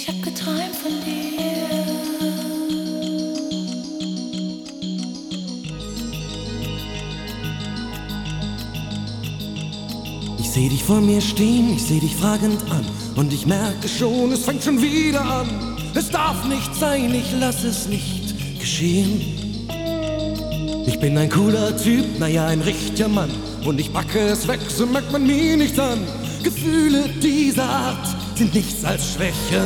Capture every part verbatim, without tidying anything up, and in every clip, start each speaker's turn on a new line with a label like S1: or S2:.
S1: hab geträumt von dir.
S2: Ich seh dich vor mir stehen, ich seh dich fragend an und ich merke schon, es fängt schon wieder an. Es darf nicht sein, ich lass es nicht geschehen. Ich bin ein cooler Typ, naja, ein richtiger Mann, und ich packe es weg, so merkt man mir nichts an. Gefühle dieser Art sind nichts als Schwäche.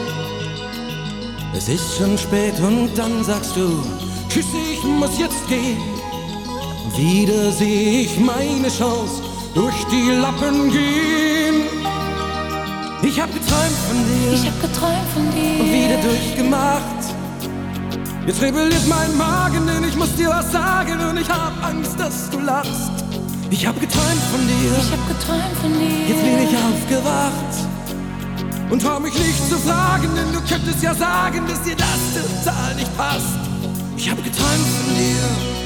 S2: Es ist schon spät und dann sagst du, tschüss, ich muss jetzt gehen. Wieder seh ich meine Chance durch die Lappen gehen. Ich hab geträumt von dir,
S1: Ich hab geträumt von dir.
S2: und wieder durchgemacht. Jetzt rebelliert mein Magen, denn ich muss dir was sagen und ich hab Angst, dass du lachst. Ich hab geträumt von dir,
S1: Ich hab geträumt von dir.
S2: jetzt bin ich aufgewacht und trau mich nicht zu fragen, denn du könntest ja sagen, dass dir das total nicht passt. Ich hab geträumt von dir.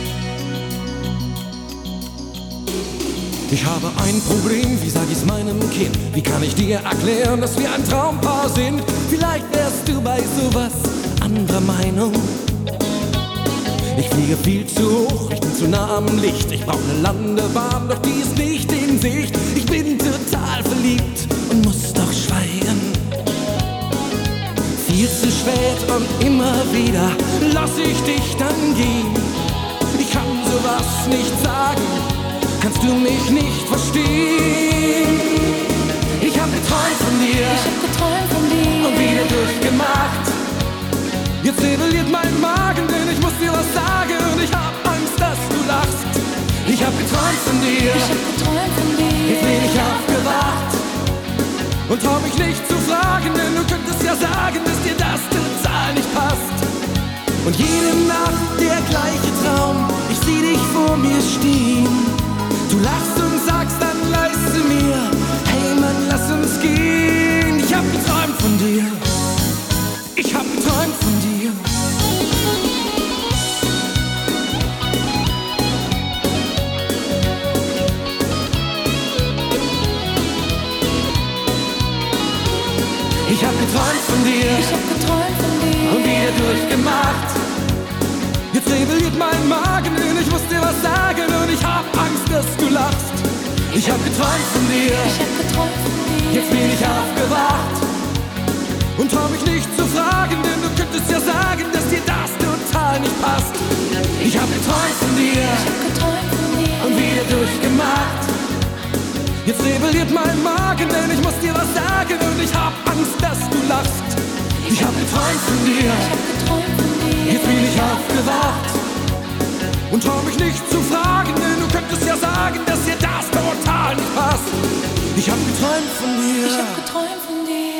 S2: Ich habe ein Problem, wie sag ich's meinem Kind? Wie kann ich dir erklären, dass wir ein Traumpaar sind? Vielleicht wärst du bei sowas anderer Meinung. Ich fliege viel zu hoch, ich bin zu nah am Licht. Ich brauch ne Landebahn, doch die ist nicht in Sicht. Ich bin total verliebt und muss doch schweigen. Viel zu spät und immer wieder lass ich dich dann gehen. Ich kann sowas nicht sagen, kannst du mich nicht verstehen? Ich hab geträumt von dir,
S1: Ich hab geträumt von dir.
S2: und wieder durchgemacht. Jetzt rebelliert mein Magen, denn ich muss dir was sagen und ich hab Angst, dass du lachst. Ich hab geträumt von dir,
S1: Ich hab geträumt von dir.
S2: jetzt bin ich aufgewacht und trau mich nicht zu fragen, denn du könntest ja sagen, dass dir das total nicht passt. Und jede Nacht der gleiche Traum, ich sieh dich vor mir stehen. Du lachst und sagst dann leise mir, hey Mann, lass uns gehen. Ich hab geträumt von dir, ich hab geträumt von dir. Ich hab geträumt von dir,
S1: Ich hab geträumt von dir.
S2: und wieder durchgemacht. Jetzt rebelliert mein Magen, denn ich muss dir was sagen und ich hab Angst, dass du lachst. Ich hab geträumt von dir,
S1: Ich hab geträumt von dir.
S2: jetzt bin ich aufgewacht und trau mich nicht zu fragen, denn du könntest ja sagen, dass dir das total nicht passt. Ich hab geträumt von dir,
S1: Ich hab geträumt von dir.
S2: und wieder durchgemacht. Jetzt rebelliert mein Magen, denn ich muss dir was sagen und ich hab Angst, dass du lachst. Ich hab geträumt von dir,
S1: Ich hab geträumt von dir.
S2: jetzt bin ich aufgewacht und trau mich nicht zu fragen, denn du könntest ja sagen, dass dir das total nicht passt. Ich hab geträumt von dir.
S1: Ich hab geträumt von dir.